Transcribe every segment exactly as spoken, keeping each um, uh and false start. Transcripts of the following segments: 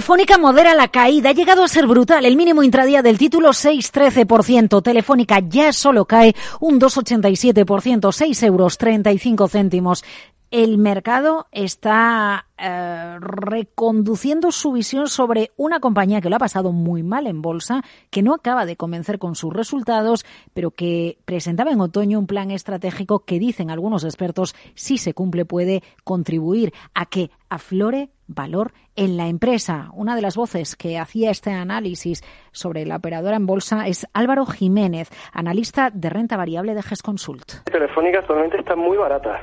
Telefónica modera la caída. Ha llegado a ser brutal. El mínimo intradía del título seis coma trece por ciento. Telefónica ya solo cae un dos coma ochenta y siete por ciento, seis euros treinta y cinco céntimos. El mercado está eh, reconduciendo su visión sobre una compañía que lo ha pasado muy mal en bolsa, que no acaba de convencer con sus resultados, pero que presentaba en otoño un plan estratégico que, dicen algunos expertos, si se cumple puede contribuir a que aflore valor en la empresa. Una de las voces que hacía este análisis sobre la operadora en bolsa es Álvaro Jiménez, analista de renta variable de GESConsult. Telefónica actualmente está muy barata.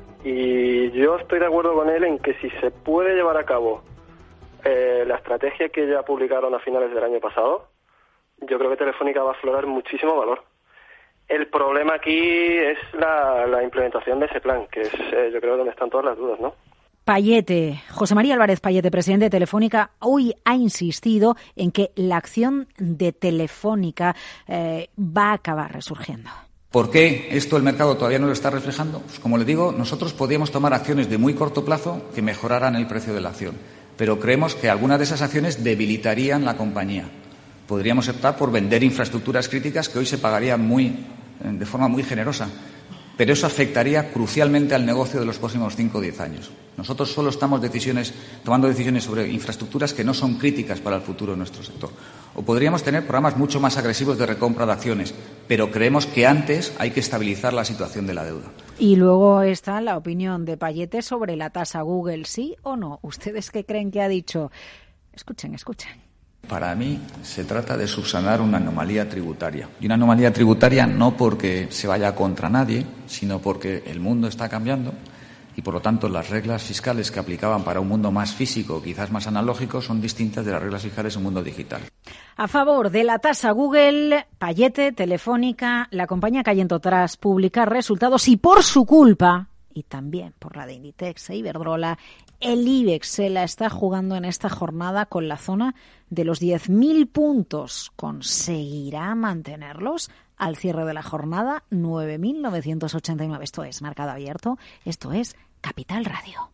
Y yo estoy de acuerdo con él en que si se puede llevar a cabo eh, la estrategia que ya publicaron a finales del año pasado, yo creo que Telefónica va a aflorar muchísimo valor. El problema aquí es la, la implementación de ese plan, que es eh, yo creo donde están todas las dudas, ¿no? Payete, José María Álvarez Payete, presidente de Telefónica, hoy ha insistido en que la acción de Telefónica eh, va a acabar resurgiendo. ¿Por qué esto el mercado todavía no lo está reflejando? Pues como le digo, nosotros podíamos tomar acciones de muy corto plazo que mejoraran el precio de la acción, pero creemos que algunas de esas acciones debilitarían la compañía. Podríamos optar por vender infraestructuras críticas que hoy se pagarían muy, de forma muy generosa, pero eso afectaría crucialmente al negocio de los próximos cinco o diez años. Nosotros solo estamos decisiones, tomando decisiones sobre infraestructuras que no son críticas para el futuro de nuestro sector. O podríamos tener programas mucho más agresivos de recompra de acciones, pero creemos que antes hay que estabilizar la situación de la deuda. Y luego está la opinión de Payete sobre la tasa Google, ¿sí o no? ¿Ustedes qué creen que ha dicho? Escuchen, escuchen. Para mí se trata de subsanar una anomalía tributaria. Y una anomalía tributaria no porque se vaya contra nadie, sino porque el mundo está cambiando y, por lo tanto, las reglas fiscales que aplicaban para un mundo más físico, quizás más analógico, son distintas de las reglas fiscales en un mundo digital. A favor de la tasa Google, Payete, Telefónica, la compañía cayendo tras publicar resultados y por su culpa, y también por la de Inditex e Iberdrola, el IBEX se la está jugando en esta jornada con la zona de los diez mil puntos. ¿Conseguirá mantenerlos al cierre de la jornada? nueve mil novecientos ochenta y nueve. Esto es Mercado Abierto, esto es Capital Radio.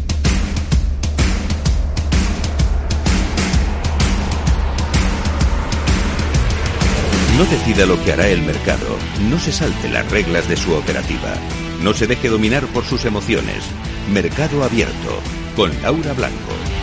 No decida lo que hará el mercado, no se salte las reglas de su operativa, no se deje dominar por sus emociones. Mercado Abierto, con Laura Blanco.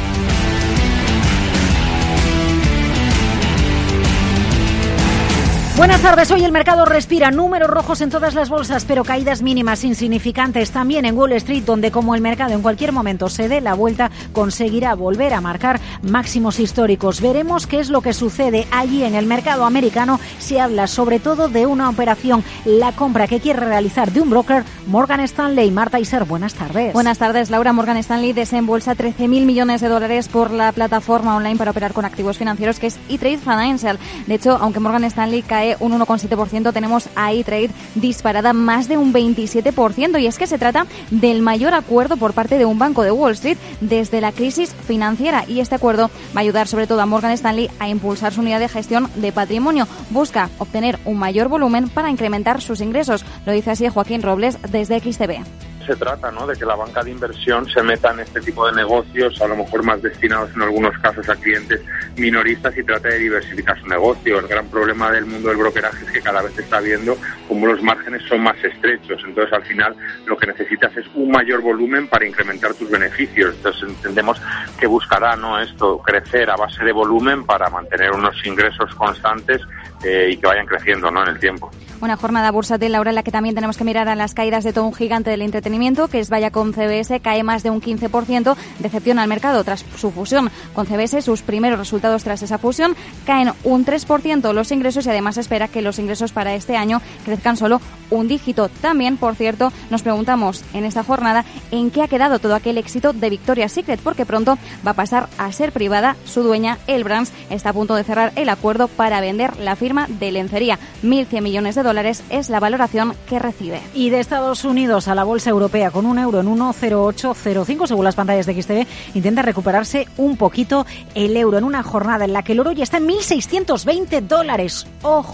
Buenas tardes, hoy el mercado respira números rojos en todas las bolsas, pero caídas mínimas insignificantes también en Wall Street, donde como el mercado en cualquier momento se dé la vuelta, conseguirá volver a marcar máximos históricos. Veremos qué es lo que sucede allí en el mercado americano. Se habla sobre todo de una operación, la compra que quiere realizar de un broker, Morgan Stanley. Marta Iser, buenas tardes. Buenas tardes, Laura. Morgan Stanley desembolsa trece mil millones de dólares por la plataforma online para operar con activos financieros que es E-Trade Financial. De hecho, aunque Morgan Stanley cae un uno coma siete por ciento, tenemos a E-Trade disparada más de un veintisiete por ciento, y es que se trata del mayor acuerdo por parte de un banco de Wall Street desde la crisis financiera, y este acuerdo va a ayudar sobre todo a Morgan Stanley a impulsar su unidad de gestión de patrimonio. Busca obtener un mayor volumen para incrementar sus ingresos. Lo dice así Joaquín Robles desde X T V. Se trata, ¿no?, de que la banca de inversión se meta en este tipo de negocios, a lo mejor más destinados en algunos casos a clientes minoristas, y trate de diversificar su negocio. El gran problema del mundo del brokeraje es que cada vez se está viendo como los márgenes son más estrechos. Entonces, al final, lo que necesitas es un mayor volumen para incrementar tus beneficios. Entonces, entendemos que buscará, ¿no?, esto, crecer a base de volumen para mantener unos ingresos constantes eh, y que vayan creciendo, ¿no?, en el tiempo. Una jornada bursátil, Laura, en la que también tenemos que mirar a las caídas de todo un gigante del entretenimiento, que es Viacom C B S, cae más de un quince por ciento, decepciona al mercado tras su fusión con C B S. Sus primeros resultados tras esa fusión caen un tres por ciento los ingresos, y además espera que los ingresos para este año crezcan solo un dígito. También, por cierto, nos preguntamos en esta jornada en qué ha quedado todo aquel éxito de Victoria's Secret, porque pronto va a pasar a ser privada. Su dueña, L Brands, está a punto de cerrar el acuerdo para vender la firma de lencería. mil cien millones de dólares es la valoración que recibe. Y de Estados Unidos a la bolsa europea, con un euro en uno coma cero ocho cero cinco, según las pantallas de X T V, intenta recuperarse un poquito el euro en una jornada en la que el oro ya está en mil seiscientos veinte dólares. ¡Ojo!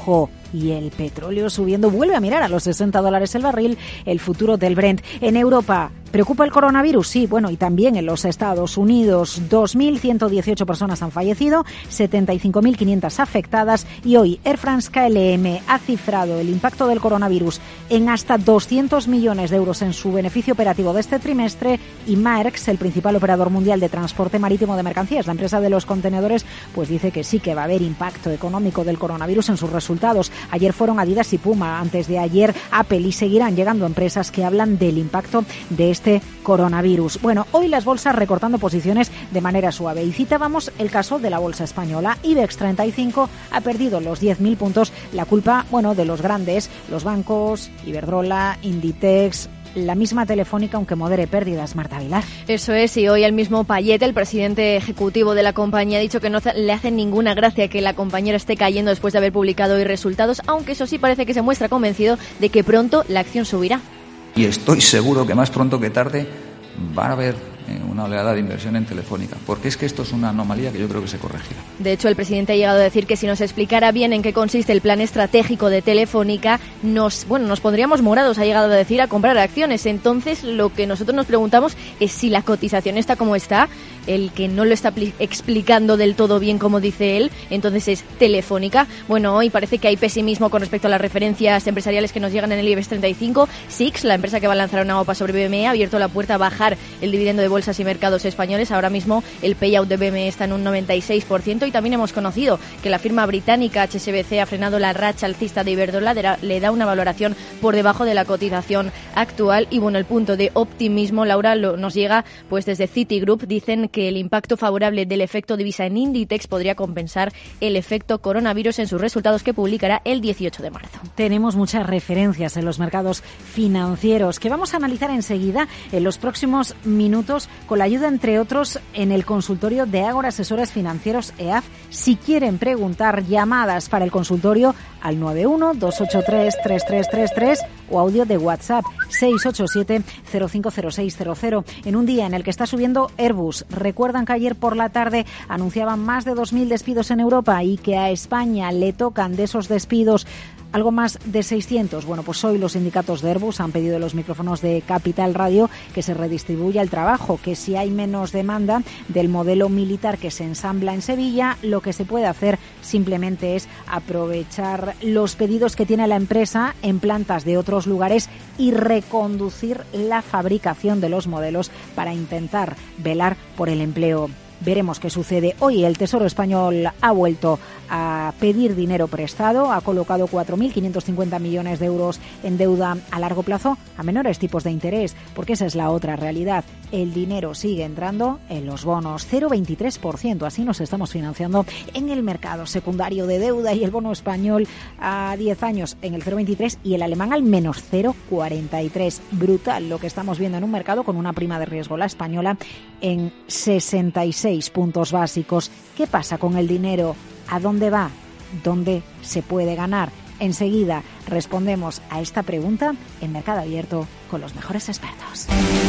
y el petróleo subiendo. Vuelve a mirar a los sesenta dólares el barril el futuro del Brent. En Europa, ¿preocupa el coronavirus? Sí, bueno, y también en los Estados Unidos. dos mil ciento dieciocho personas han fallecido, setenta y cinco mil quinientas afectadas, y hoy Air France K L M ha cifrado el impacto del coronavirus en hasta doscientos millones de euros en su beneficio operativo de este trimestre, y Maersk, el principal operador mundial de transporte marítimo de mercancías, la empresa de los contenedores, pues dice que sí que va a haber impacto económico del coronavirus en sus resultados. Ayer fueron Adidas y Puma, antes de ayer Apple, y seguirán llegando empresas que hablan del impacto de este coronavirus. Bueno, hoy las bolsas recortando posiciones de manera suave, y citábamos el caso de la bolsa española. IBEX treinta y cinco ha perdido los diez mil puntos, la culpa, bueno, de los grandes, los bancos, Iberdrola, Inditex, la misma Telefónica, aunque modere pérdidas. Marta Vilar. Eso es, y hoy el mismo Payet, el presidente ejecutivo de la compañía, ha dicho que no le hace ninguna gracia que la compañera esté cayendo después de haber publicado hoy resultados, aunque eso sí parece que se muestra convencido de que pronto la acción subirá. Y estoy seguro que más pronto que tarde va a haber una oleada de inversión en Telefónica, porque es que esto es una anomalía que yo creo que se corregirá. De hecho, el presidente ha llegado a decir que si nos explicara bien en qué consiste el plan estratégico de Telefónica, nos, bueno, nos pondríamos morados, ha llegado a decir, a comprar acciones. Entonces, lo que nosotros nos preguntamos es si la cotización está como está, el que no lo está explicando del todo bien como dice él, entonces es Telefónica. Bueno, hoy parece que hay pesimismo con respecto a las referencias empresariales que nos llegan en el IBEX treinta y cinco. Six, la empresa que va a lanzar una OPA sobre B M E, ha abierto la puerta a bajar el dividendo de bolsas y mercados españoles. Ahora mismo el payout de B M E está en un noventa y seis por ciento, y también hemos conocido que la firma británica H S B C ha frenado la racha alcista de Iberdrola, le da una valoración por debajo de la cotización actual. Y bueno, el punto de optimismo, Laura, lo, nos llega pues desde Citigroup. Dicen que el impacto favorable del efecto divisa en Inditex podría compensar el efecto coronavirus en sus resultados, que publicará el dieciocho de marzo. Tenemos muchas referencias en los mercados financieros que vamos a analizar enseguida en los próximos minutos, con la ayuda, entre otros, en el consultorio de Ágora Asesores Financieros E A F. Si quieren preguntar, llamadas para el consultorio al nueve uno dos ocho tres tres tres tres tres o audio de WhatsApp seis ocho siete cero cinco cero seis cero cero. En un día en el que está subiendo Airbus, recuerdan que ayer por la tarde anunciaban más de dos mil despidos en Europa y que a España le tocan de esos despidos algo más de seiscientos. Bueno, pues hoy los sindicatos de Airbus han pedido en los micrófonos de Capital Radio que se redistribuya el trabajo, que si hay menos demanda del modelo militar que se ensambla en Sevilla, lo que se puede hacer simplemente es aprovechar los pedidos que tiene la empresa en plantas de otros lugares y reconducir la fabricación de los modelos para intentar velar por el empleo. Veremos qué sucede. Hoy el Tesoro Español ha vuelto a pedir dinero prestado, ha colocado cuatro mil quinientos cincuenta millones de euros en deuda a largo plazo a menores tipos de interés, porque esa es la otra realidad. El dinero sigue entrando en los bonos, cero coma veintitrés por ciento. Así nos estamos financiando en el mercado secundario de deuda, y el bono español a diez años en el cero coma veintitrés y el alemán al menos cero coma cuarenta y tres. Brutal lo que estamos viendo en un mercado con una prima de riesgo, la española, en sesenta y seis puntos básicos. ¿Qué pasa con el dinero? ¿A dónde va? ¿Dónde se puede ganar? Enseguida respondemos a esta pregunta en Mercado Abierto con los mejores expertos.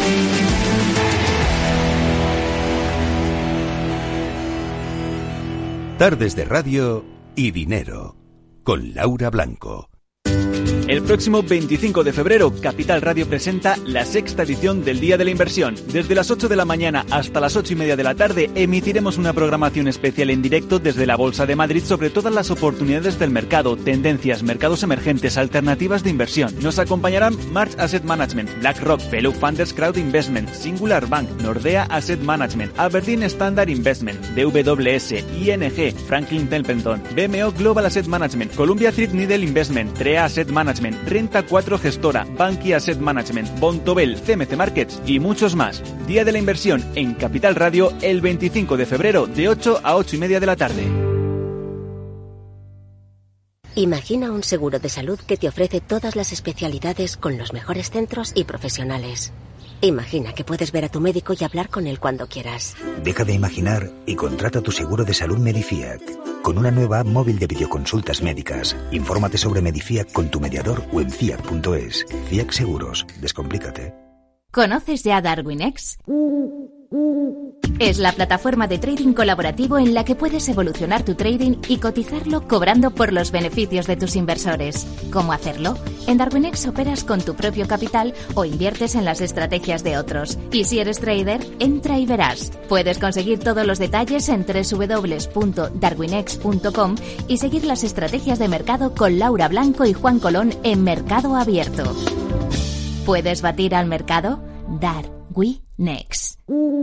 Tardes de Radio y Dinero, con Laura Blanco. El próximo veinticinco de febrero, Capital Radio presenta la sexta edición del Día de la Inversión. Desde las ocho de la mañana hasta las ocho y media de la tarde emitiremos una programación especial en directo desde la Bolsa de Madrid sobre todas las oportunidades del mercado, tendencias, mercados emergentes, alternativas de inversión. Nos acompañarán March Asset Management, BlackRock, Fellow Funders Crowd Investment, Singular Bank, Nordea Asset Management, Aberdeen Standard Investment, D W S, I N G, Franklin Templeton, B M O Global Asset Management, Columbia Threadneedle Investment, T R E A Asset Management, Renta cuatro Gestora, Bankia Asset Management, Bontobel, C M C Markets y muchos más. Día de la Inversión en Capital Radio el veinticinco de febrero de ocho a ocho y media de la tarde. Imagina un seguro de salud que te ofrece todas las especialidades con los mejores centros y profesionales. Imagina que puedes ver a tu médico y hablar con él cuando quieras. Deja de imaginar y contrata tu seguro de salud Medifiac. Con una nueva app móvil de videoconsultas médicas. Infórmate sobre Medifiac con tu mediador o en fiac punto es. Fiac Seguros. Descomplícate. ¿Conoces ya Darwinex? es la plataforma de trading colaborativo en la que puedes evolucionar tu trading y cotizarlo cobrando por los beneficios de tus inversores. ¿Cómo hacerlo? En Darwinex operas con tu propio capital o inviertes en las estrategias de otros. Y si eres trader, entra y verás. Puedes conseguir todos los detalles en doble u doble u doble u punto darwinex punto com y seguir las estrategias de mercado con Laura Blanco y Juan Colón en Mercado Abierto. ¿Puedes batir al mercado? Darwinex.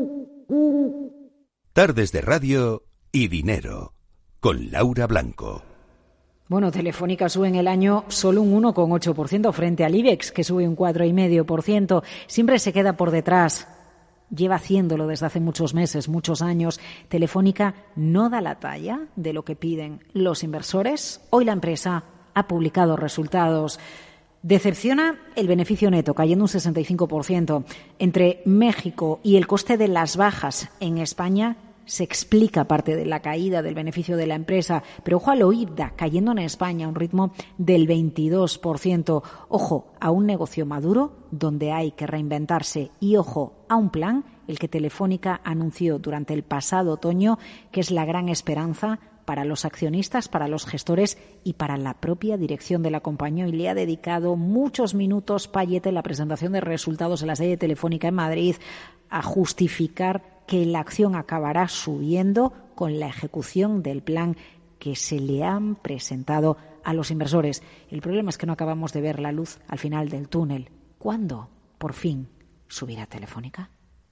Tardes de radio y dinero con Laura Blanco. Bueno, Telefónica sube en el año solo un uno coma ocho por ciento frente al IBEX, que sube un cuatro coma cinco por ciento. Siempre se queda por detrás. Lleva haciéndolo desde hace muchos meses, muchos años. Telefónica no da la talla de lo que piden los inversores. Hoy la empresa ha publicado resultados. Decepciona el beneficio neto, cayendo un sesenta y cinco por ciento. Entre México y el coste de las bajas en España se explica parte de la caída del beneficio de la empresa. Pero ojo al OIBDA, cayendo en España a un ritmo del veintidós por ciento. Ojo a un negocio maduro donde hay que reinventarse. Y ojo a un plan, el que Telefónica anunció durante el pasado otoño, que es la gran esperanza para los accionistas, para los gestores y para la propia dirección de la compañía. Y le ha dedicado muchos minutos Payete en la presentación de resultados en la sede de Telefónica en Madrid a justificar que la acción acabará subiendo con la ejecución del plan que se le han presentado a los inversores. El problema es que no acabamos de ver la luz al final del túnel. ¿Cuándo, por fin, subirá Telefónica?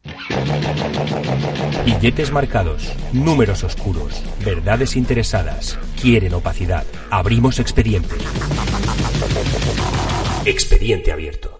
Billetes marcados, números oscuros, verdades interesadas, quieren opacidad. Abrimos expediente. Expediente abierto.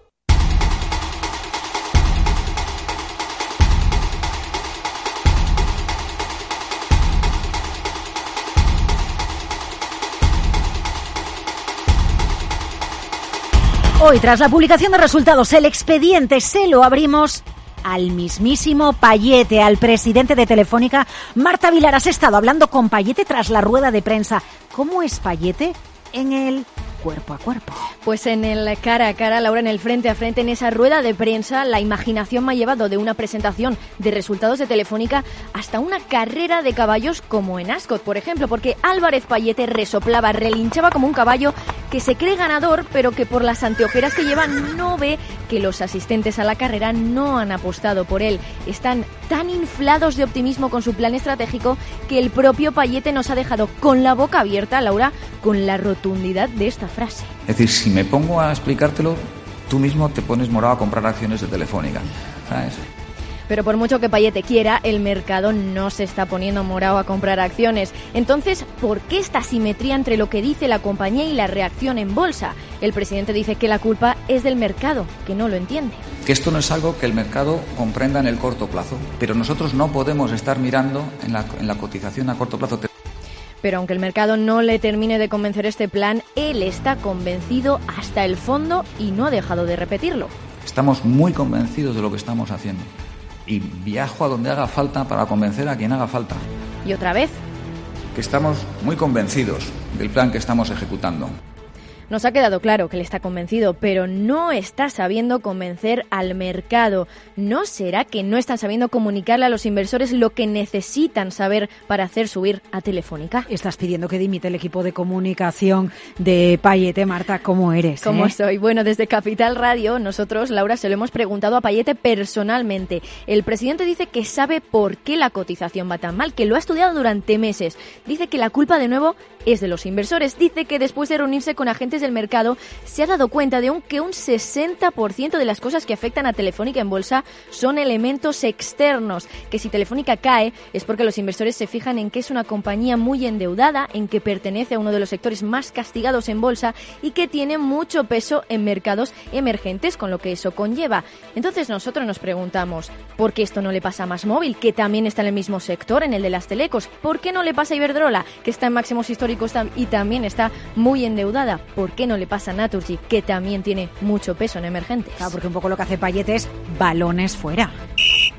Hoy, tras la publicación de resultados, el expediente se lo abrimos al mismísimo Payete, al presidente de Telefónica. Marta Vilar, has estado hablando con Payete tras la rueda de prensa. ¿Cómo es Payete en el cuerpo a cuerpo? Pues en el cara a cara, Laura, en el frente a frente, en esa rueda de prensa, la imaginación me ha llevado de una presentación de resultados de Telefónica hasta una carrera de caballos como en Ascot, por ejemplo, porque Álvarez Payete resoplaba, relinchaba como un caballo que se cree ganador, pero que por las anteojeras que lleva no ve que los asistentes a la carrera no han apostado por él. Están tan inflados de optimismo con su plan estratégico que el propio Payete nos ha dejado con la boca abierta, Laura, con la rotundidad de esta frase. Es decir, si me pongo a explicártelo, tú mismo te pones morado a comprar acciones de Telefónica, ¿sabes? Pero por mucho que Payete quiera, el mercado no se está poniendo morado a comprar acciones. Entonces, ¿por qué esta simetría entre lo que dice la compañía y la reacción en bolsa? El presidente dice que la culpa es del mercado, que no lo entiende. Que esto no es algo que el mercado comprenda en el corto plazo, pero nosotros no podemos estar mirando en la, en la cotización a corto plazo. Pero aunque el mercado no le termine de convencer este plan, él está convencido hasta el fondo y no ha dejado de repetirlo. Estamos muy convencidos de lo que estamos haciendo. Y viajo a donde haga falta para convencer a quien haga falta. ¿Y otra vez? Que estamos muy convencidos del plan que estamos ejecutando. Nos ha quedado claro que él está convencido, pero no está sabiendo convencer al mercado. ¿No será que no están sabiendo comunicarle a los inversores lo que necesitan saber para hacer subir a Telefónica? Estás pidiendo que dimita el equipo de comunicación de Payete, Marta. ¿Cómo eres? ¿Cómo eh? soy? Bueno, desde Capital Radio, nosotros, Laura, se lo hemos preguntado a Payete personalmente. El presidente dice que sabe por qué la cotización va tan mal, que lo ha estudiado durante meses. Dice que la culpa, de nuevo, es de los inversores. Dice que después de reunirse con agentes del mercado se ha dado cuenta de un, que un sesenta por ciento de las cosas que afectan a Telefónica en bolsa son elementos externos, que si Telefónica cae es porque los inversores se fijan en que es una compañía muy endeudada, en que pertenece a uno de los sectores más castigados en bolsa y que tiene mucho peso en mercados emergentes, con lo que eso conlleva. Entonces nosotros nos preguntamos, ¿por qué esto no le pasa a MásMóvil, que también está en el mismo sector, en el de las telecos? ¿Por qué no le pasa a Iberdrola, que está en máximos históricos y también está muy endeudada? ¿Por qué no le pasa a Naturgy, que también tiene mucho peso en emergentes? Claro, porque un poco lo que hace Payete es balones fuera.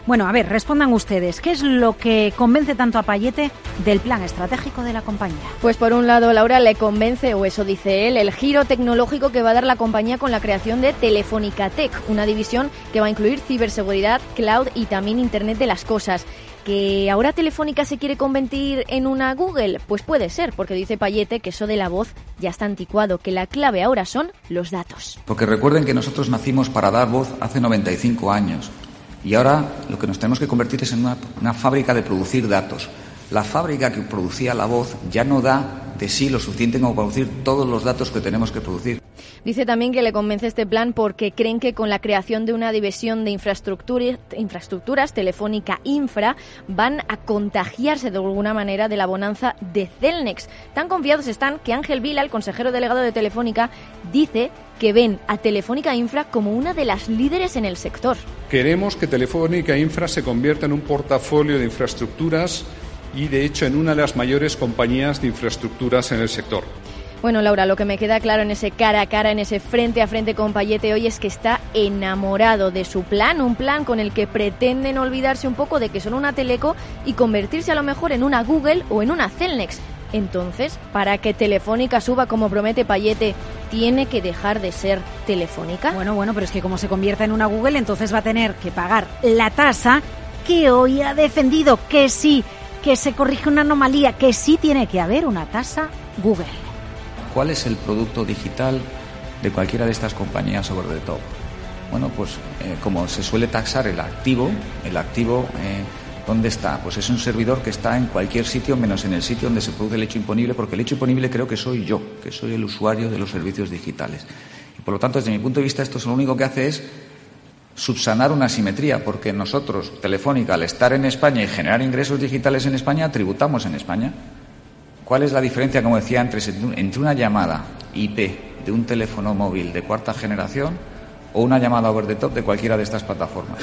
Bueno, a ver, respondan ustedes. ¿Qué es lo que convence tanto a Payete del plan estratégico de la compañía? Pues por un lado, Laura, le convence, o eso dice él, el giro tecnológico que va a dar la compañía con la creación de Telefónica Tech, una división que va a incluir ciberseguridad, cloud y también Internet de las cosas. ¿Que ahora Telefónica se quiere convertir en una Google? Pues puede ser, porque dice Payete que eso de la voz ya está anticuado, que la clave ahora son los datos. Porque recuerden que nosotros nacimos para dar voz hace noventa y cinco años y ahora lo que nos tenemos que convertir es en una, una fábrica de producir datos. La fábrica que producía la voz ya no da de sí lo suficiente como para producir todos los datos que tenemos que producir. Dice también que le convence este plan porque creen que con la creación de una división de infraestructura, infraestructuras, Telefónica Infra, van a contagiarse de alguna manera de la bonanza de Cellnex. Tan confiados están que Ángel Vila, el consejero delegado de Telefónica, dice que ven a Telefónica Infra como una de las líderes en el sector. Queremos que Telefónica Infra se convierta en un portafolio de infraestructuras y, de hecho, en una de las mayores compañías de infraestructuras en el sector. Bueno, Laura, lo que me queda claro en ese cara a cara, en ese frente a frente con Payete hoy es que está enamorado de su plan, un plan con el que pretenden olvidarse un poco de que son una teleco y convertirse a lo mejor en una Google o en una Cellnex. Entonces, para que Telefónica suba como promete Payete, ¿tiene que dejar de ser Telefónica? Bueno, bueno, pero es que como se convierta en una Google, entonces va a tener que pagar la tasa que hoy ha defendido, que sí, que se corrige una anomalía, que sí tiene que haber una tasa Google. ¿Cuál es el producto digital de cualquiera de estas compañías over the top? Bueno, pues eh, como se suele taxar el activo, el activo, eh, ¿dónde está? Pues es un servidor que está en cualquier sitio menos en el sitio donde se produce el hecho imponible, porque el hecho imponible creo que soy yo, que soy el usuario de los servicios digitales. Y por lo tanto, desde mi punto de vista, esto lo único que hace es subsanar una asimetría, porque nosotros, Telefónica, al estar en España y generar ingresos digitales en España, tributamos en España. ¿Cuál es la diferencia, como decía antes, entre una llamada I P de un teléfono móvil de cuarta generación o una llamada over the top de cualquiera de estas plataformas?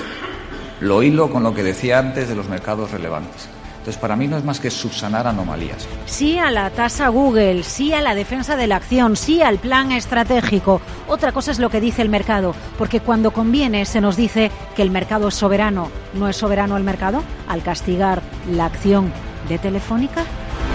Lo hilo con lo que decía antes de los mercados relevantes. Entonces, para mí no es más que subsanar anomalías. Sí a la tasa Google, sí a la defensa de la acción, sí al plan estratégico. Otra cosa es lo que dice el mercado, porque cuando conviene se nos dice que el mercado es soberano. ¿No es soberano el mercado al castigar la acción de Telefónica?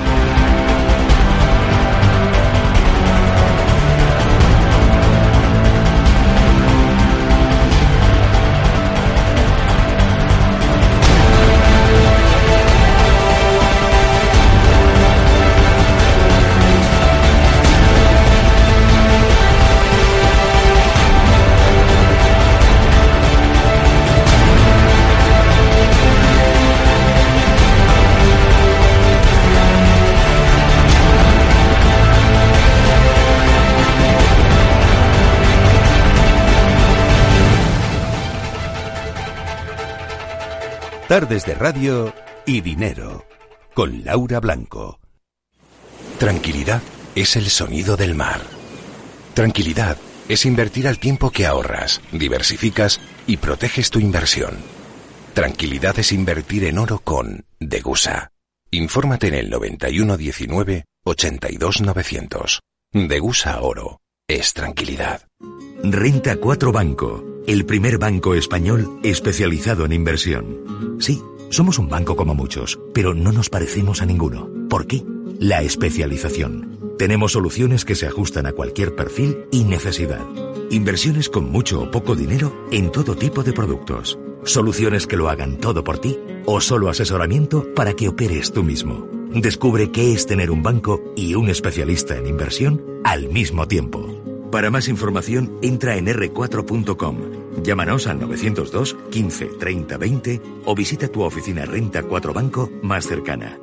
Tardes de radio y dinero, con Laura Blanco. Tranquilidad es el sonido del mar. Tranquilidad es invertir al tiempo que ahorras, diversificas y proteges tu inversión. Tranquilidad es invertir en oro con Degusa. Infórmate en el noventa y uno diecinueve ochenta y dos novecientos. Degusa Oro es tranquilidad. Renta cuatro Banco, el primer banco español especializado en inversión. Sí, somos un banco como muchos, pero no nos parecemos a ninguno. ¿Por qué? La especialización. Tenemos soluciones que se ajustan a cualquier perfil y necesidad. Inversiones con mucho o poco dinero en todo tipo de productos. Soluciones que lo hagan todo por ti o solo asesoramiento para que operes tú mismo. Descubre qué es tener un banco y un especialista en inversión al mismo tiempo. Para más información, entra en erre cuatro punto com. Llámanos al novecientos dos quince treinta veinte o visita tu oficina Renta cuatro Banco más cercana.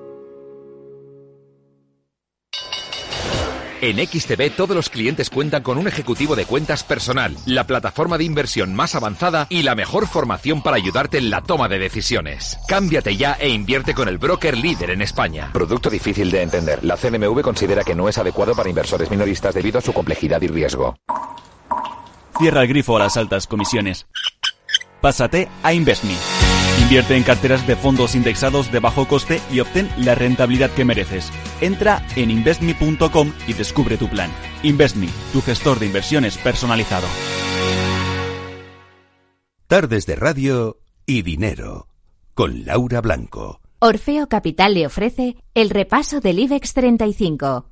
En X T B todos los clientes cuentan con un ejecutivo de cuentas personal, la plataforma de inversión más avanzada y la mejor formación para ayudarte en la toma de decisiones. Cámbiate ya e invierte con el broker líder en España. Producto difícil de entender. La C N M V considera que no es adecuado para inversores minoristas debido a su complejidad y riesgo. Cierra el grifo a las altas comisiones. Pásate a InvestMe. Invierte en carteras de fondos indexados de bajo coste y obtén la rentabilidad que mereces. Entra en investme punto com y descubre tu plan. InvestMe, tu gestor de inversiones personalizado. Tardes de radio y dinero, con Laura Blanco. Orfeo Capital le ofrece el repaso del IBEX treinta y cinco.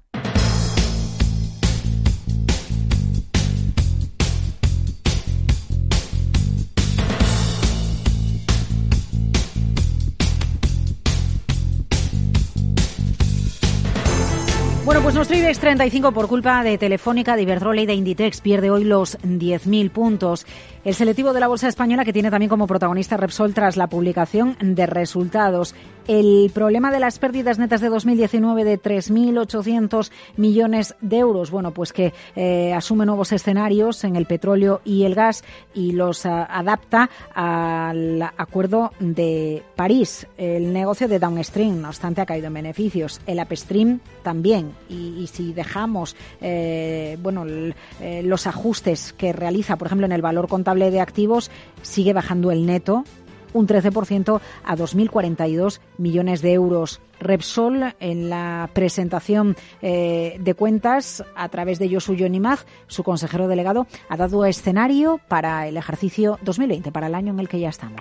Bueno, pues nuestro IBEX treinta y cinco, por culpa de Telefónica, de Iberdrola y de Inditex, pierde hoy los diez mil puntos. El selectivo de la Bolsa Española, que tiene también como protagonista Repsol tras la publicación de resultados. El problema de las pérdidas netas de dos mil diecinueve de tres mil ochocientos millones de euros, bueno, pues que eh, asume nuevos escenarios en el petróleo y el gas y los uh, adapta al Acuerdo de París. El negocio de Downstream, no obstante, ha caído en beneficios. El Upstream también. Y, y si dejamos eh, bueno el, eh, los ajustes que realiza, por ejemplo, en el valor contable de activos, sigue bajando el neto un trece por ciento a dos mil cuarenta y dos millones de euros. Repsol, en la presentación eh, de cuentas a través de Josu Yonimaz, su consejero delegado, ha dado escenario para el ejercicio dos mil veinte, para el año en el que ya estamos.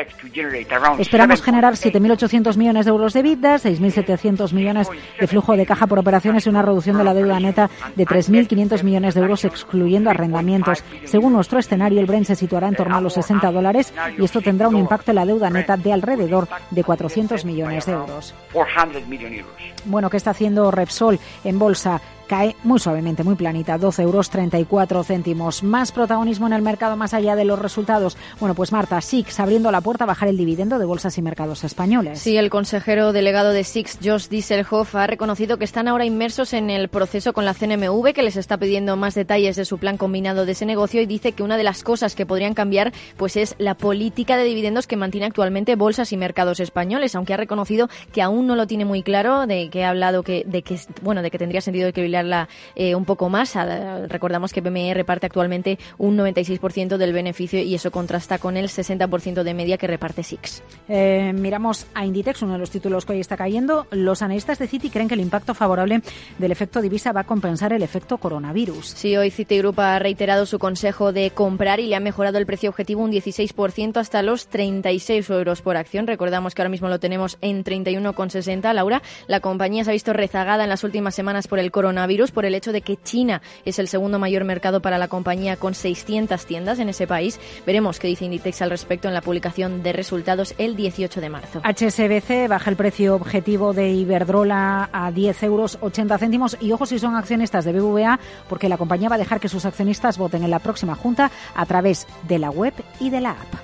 Esperamos generar siete mil ochocientos millones de euros de EBITDA, seis mil setecientos millones de flujo de caja por operaciones y una reducción de la deuda neta de tres mil quinientos millones de euros, excluyendo arrendamientos. Según nuestro escenario, el Brent se situará en torno a los sesenta dólares y esto tendrá un impacto en la deuda neta de alrededor de cuatrocientos millones de euros. Bueno, ¿qué está haciendo Repsol en bolsa? Cae muy suavemente, muy planita, doce euros treinta y cuatro céntimos. Más protagonismo en el mercado más allá de los resultados. Bueno, pues Marta, S I X abriendo la puerta a bajar el dividendo de bolsas y mercados españoles. Sí, el consejero delegado de S I X, Josh Dieselhoff, ha reconocido que están ahora inmersos en el proceso con la C N M V, que les está pidiendo más detalles de su plan combinado de ese negocio, y dice que una de las cosas que podrían cambiar pues es la política de dividendos que mantiene actualmente bolsas y mercados españoles, aunque ha reconocido que aún no lo tiene muy claro, de que ha hablado que de que bueno de que tendría sentido equilibrar Eh, un poco más. Recordamos que B M E reparte actualmente un noventa y seis por ciento del beneficio y eso contrasta con el sesenta por ciento de media que reparte S I X. Eh, miramos a Inditex, uno de los títulos que hoy está cayendo. Los analistas de Citi creen que el impacto favorable del efecto divisa va a compensar el efecto coronavirus. Sí, hoy Citigroup ha reiterado su consejo de comprar y le ha mejorado el precio objetivo un dieciséis por ciento hasta los treinta y seis euros por acción. Recordamos que ahora mismo lo tenemos en treinta y uno con sesenta. Laura, la compañía se ha visto rezagada en las últimas semanas por el coronavirus, por el hecho de que China es el segundo mayor mercado para la compañía con seiscientas tiendas en ese país. Veremos qué dice Inditex al respecto en la publicación de resultados el dieciocho de marzo. H S B C baja el precio objetivo de Iberdrola a diez euros ochenta céntimos y ojo si son accionistas de B B V A, porque la compañía va a dejar que sus accionistas voten en la próxima junta a través de la web y de la app.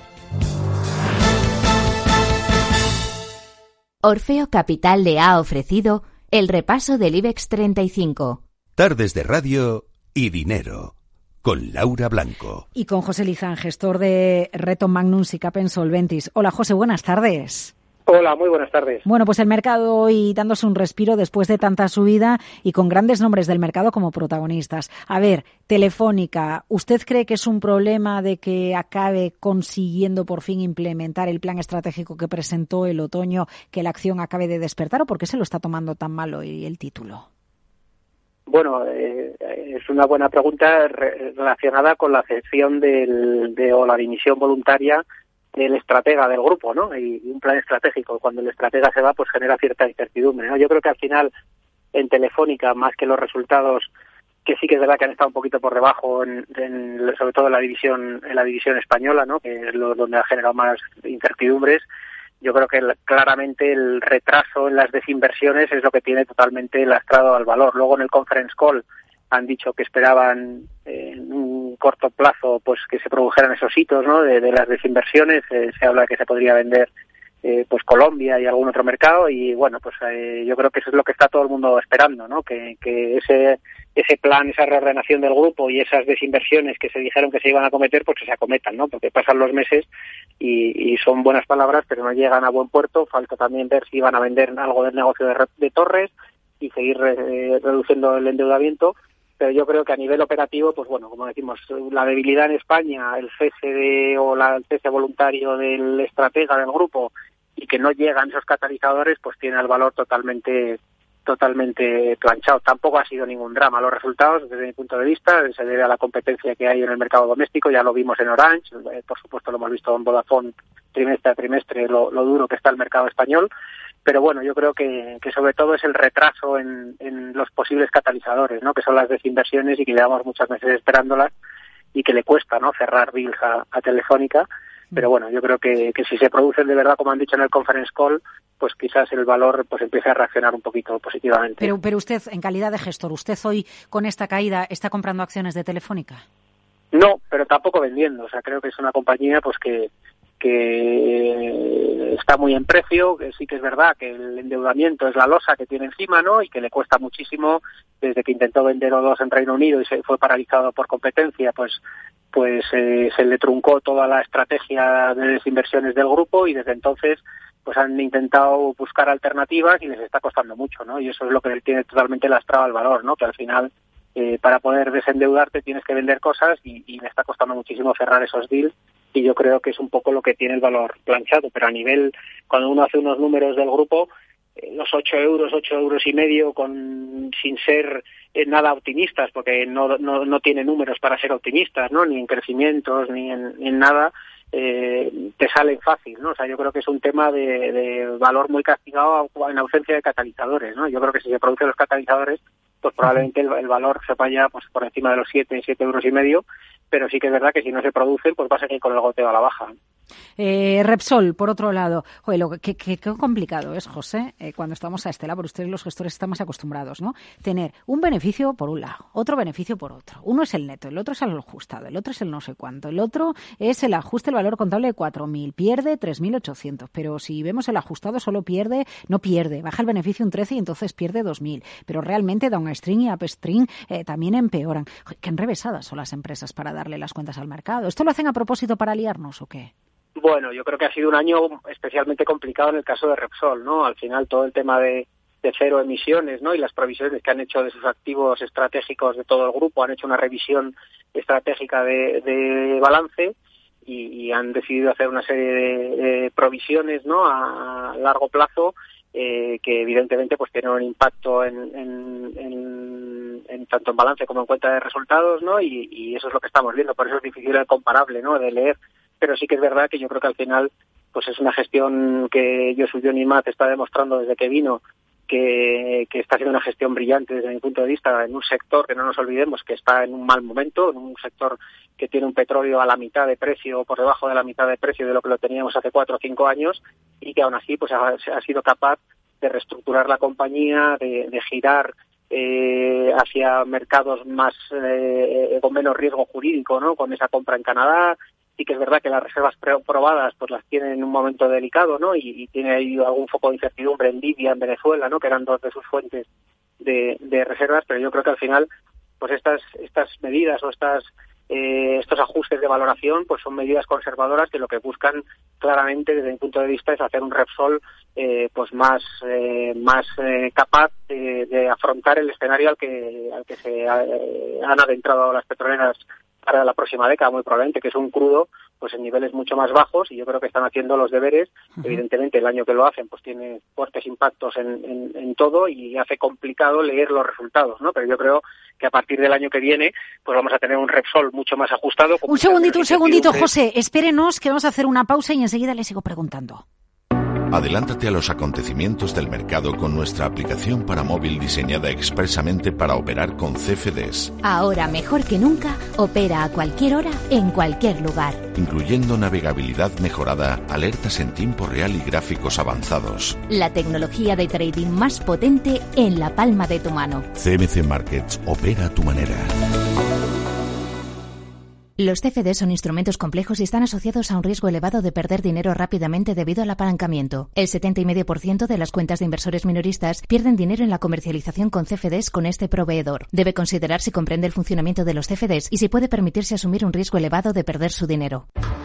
Orfeo Capital le ha ofrecido el repaso del IBEX treinta y cinco. Tardes de radio y dinero, con Laura Blanco. Y con José Lizán, gestor de Reto Magnum Sicap Solventis. Hola José, buenas tardes. Hola, muy buenas tardes. Bueno, pues el mercado hoy dándose un respiro después de tanta subida y con grandes nombres del mercado como protagonistas. A ver, Telefónica, ¿usted cree que es un problema de que acabe consiguiendo por fin implementar el plan estratégico que presentó el otoño, que la acción acabe de despertar, o por qué se lo está tomando tan mal hoy el título? Bueno, eh, es una buena pregunta re- relacionada con la cesión del, de, o la dimisión voluntaria del estratega del grupo, ¿no? Y, y un plan estratégico. Cuando el estratega se va, pues genera cierta incertidumbre, ¿no? Yo creo que al final, en Telefónica, más que los resultados, que sí que es verdad que han estado un poquito por debajo, en, en, sobre todo en la división en la división española, ¿no? Que es lo, donde ha generado más incertidumbres. Yo creo que el, claramente el retraso en las desinversiones es lo que tiene totalmente lastrado al valor. Luego en el conference call han dicho que esperaban eh, en un corto plazo pues que se produjeran esos hitos, ¿no? de, de las desinversiones. Eh, se habla de que se podría vender eh, pues Colombia y algún otro mercado y bueno, pues eh, yo creo que eso es lo que está todo el mundo esperando, ¿no? Que, que ese ese plan, esa reordenación del grupo y esas desinversiones que se dijeron que se iban a cometer, pues que se acometan, ¿no? Porque pasan los meses y, y son buenas palabras, pero no llegan a buen puerto. Falta también ver si van a vender algo del negocio de, de Torres y seguir eh, reduciendo el endeudamiento. Pero yo creo que a nivel operativo, pues bueno, como decimos, la debilidad en España, el cese de, o la, el cese voluntario del estratega del grupo y que no llegan esos catalizadores, pues tiene el valor totalmente totalmente planchado. Tampoco ha sido ningún drama. Los resultados, desde mi punto de vista, se debe a la competencia que hay en el mercado doméstico. Ya lo vimos en Orange, eh, por supuesto lo hemos visto en Vodafone trimestre a trimestre, lo, lo duro que está el mercado español. Pero bueno, yo creo que, que sobre todo es el retraso en, en los posibles catalizadores, ¿no? Que son las desinversiones y que llevamos muchas meses esperándolas y que le cuesta, ¿no? Cerrar deals a, a Telefónica. Pero bueno, yo creo que, que si se producen de verdad, como han dicho en el conference call, pues quizás el valor pues empiece a reaccionar un poquito positivamente. Pero, pero usted, en calidad de gestor, ¿usted hoy con esta caída está comprando acciones de Telefónica? No, pero tampoco vendiendo. O sea, creo que es una compañía pues que que está muy en precio, que sí que es verdad que el endeudamiento es la losa que tiene encima, ¿no? Y que le cuesta muchísimo desde que intentó vender O dos en Reino Unido y se fue paralizado por competencia, pues pues eh, se le truncó toda la estrategia de desinversiones del grupo y desde entonces pues han intentado buscar alternativas y les está costando mucho, ¿no? Y eso es lo que tiene totalmente lastrado al valor, ¿no? Que al final eh, para poder desendeudarte tienes que vender cosas y, y me está costando muchísimo cerrar esos deals. Y yo creo que es un poco lo que tiene el valor planchado, pero a nivel, cuando uno hace unos números del grupo, eh, los ocho euros, ocho euros y medio, con sin ser eh, nada optimistas, porque no, no no tiene números para ser optimistas, ¿no? Ni en crecimientos, ni en, ni en nada, eh, te salen fácil, ¿no? O sea, yo creo que es un tema de, de valor muy castigado en ausencia de catalizadores, ¿no? Yo creo que si se producen los catalizadores, pues probablemente el, el valor se vaya pues por encima de los siete, siete euros y medio, pero sí que es verdad que si no se producen, pues va a seguir con el goteo a la baja. Eh, Repsol, por otro lado, oye, lo que, que, que complicado es, José, eh, cuando estamos a este lado, porque ustedes los gestores están más acostumbrados, ¿no? Tener un beneficio por un lado, otro beneficio por otro. Uno es el neto, el otro es el ajustado, el otro es el no sé cuánto, el otro es el ajuste, el valor contable de cuatro mil, pierde tres mil ochocientos, pero si vemos el ajustado solo pierde, no pierde, baja el beneficio un trece y entonces pierde dos mil, pero realmente Downstream y Upstream eh, también empeoran. Qué enrevesadas son las empresas para darle las cuentas al mercado. ¿Esto lo hacen a propósito para liarnos o qué? Bueno, yo creo que ha sido un año especialmente complicado en el caso de Repsol, ¿no? Al final todo el tema de, de cero emisiones, ¿no? Y las provisiones que han hecho de sus activos estratégicos de todo el grupo, han hecho una revisión estratégica de, de balance y, y han decidido hacer una serie de, de provisiones, ¿no? A largo plazo eh, que evidentemente pues tienen un impacto en, en, en, en tanto en balance como en cuenta de resultados, ¿no? Y, y eso es lo que estamos viendo. Por eso es difícil el comparable, ¿no? De leer. Pero sí que es verdad que yo creo que al final pues es una gestión que Josu Yonimat está demostrando desde que vino que, que está haciendo una gestión brillante desde mi punto de vista en un sector que no nos olvidemos que está en un mal momento, en un sector que tiene un petróleo a la mitad de precio o por debajo de la mitad de precio de lo que lo teníamos hace cuatro o cinco años y que aún así pues ha, ha sido capaz de reestructurar la compañía, de, de girar eh, hacia mercados más eh, con menos riesgo jurídico, ¿no? Con esa compra en Canadá. Sí que es verdad que las reservas probadas pues las tiene en un momento delicado, ¿no? Y, y tiene ahí algún foco de incertidumbre en Libia, en Venezuela, ¿no? Que eran dos de sus fuentes de, de reservas, pero yo creo que al final pues estas estas medidas o estas eh, estos ajustes de valoración pues son medidas conservadoras que lo que buscan claramente desde mi punto de vista es hacer un Repsol eh, pues más eh, más eh, capaz de, de afrontar el escenario al que al que se eh, han adentrado las petroleras para la próxima década, muy probablemente, que es un crudo pues en niveles mucho más bajos y yo creo que están haciendo los deberes. Uh-huh. Evidentemente el año que lo hacen pues tiene fuertes impactos en, en, en todo y hace complicado leer los resultados, ¿no? Pero yo creo que a partir del año que viene pues vamos a tener un Repsol mucho más ajustado. Un segundito, un segundito, José, espérenos que vamos a hacer una pausa y enseguida le sigo preguntando. Adelántate a los acontecimientos del mercado con nuestra aplicación para móvil diseñada expresamente para operar con C F Ds. Ahora, mejor que nunca, opera a cualquier hora, en cualquier lugar. Incluyendo navegabilidad mejorada, alertas en tiempo real y gráficos avanzados. La tecnología de trading más potente en la palma de tu mano. C M C Markets opera a tu manera. Los C F D son instrumentos complejos y están asociados a un riesgo elevado de perder dinero rápidamente debido al apalancamiento. El setenta coma cinco por ciento de las cuentas de inversores minoristas pierden dinero en la comercialización con C F Ds con este proveedor. Debe considerar si comprende el funcionamiento de los C F Ds y si puede permitirse asumir un riesgo elevado de perder su dinero.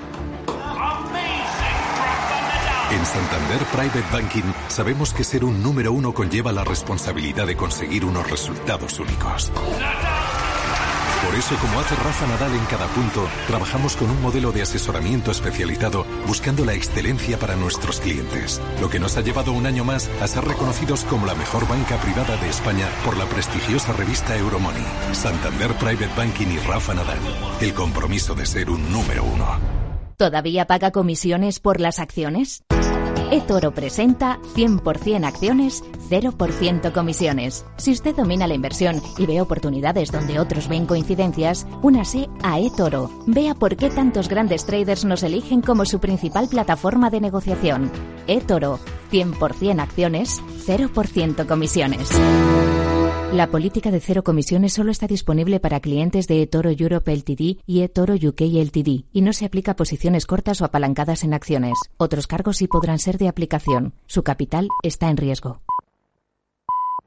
En Santander Private Banking sabemos que ser un número uno conlleva la responsabilidad de conseguir unos resultados únicos. Por eso, como hace Rafa Nadal en cada punto, trabajamos con un modelo de asesoramiento especializado buscando la excelencia para nuestros clientes. Lo que nos ha llevado un año más a ser reconocidos como la mejor banca privada de España por la prestigiosa revista Euromoney. Santander Private Banking y Rafa Nadal. El compromiso de ser un número uno. ¿Todavía paga comisiones por las acciones? eToro presenta cien por ciento acciones, cero por ciento comisiones. Si usted domina la inversión y ve oportunidades donde otros ven coincidencias, únase a eToro. Vea por qué tantos grandes traders nos eligen como su principal plataforma de negociación. eToro, cien por ciento acciones, cero por ciento comisiones. La política de cero comisiones solo está disponible para clientes de eToro Europe Ltd y eToro U K Ltd y no se aplica a posiciones cortas o apalancadas en acciones. Otros cargos sí podrán ser de aplicación. Su capital está en riesgo.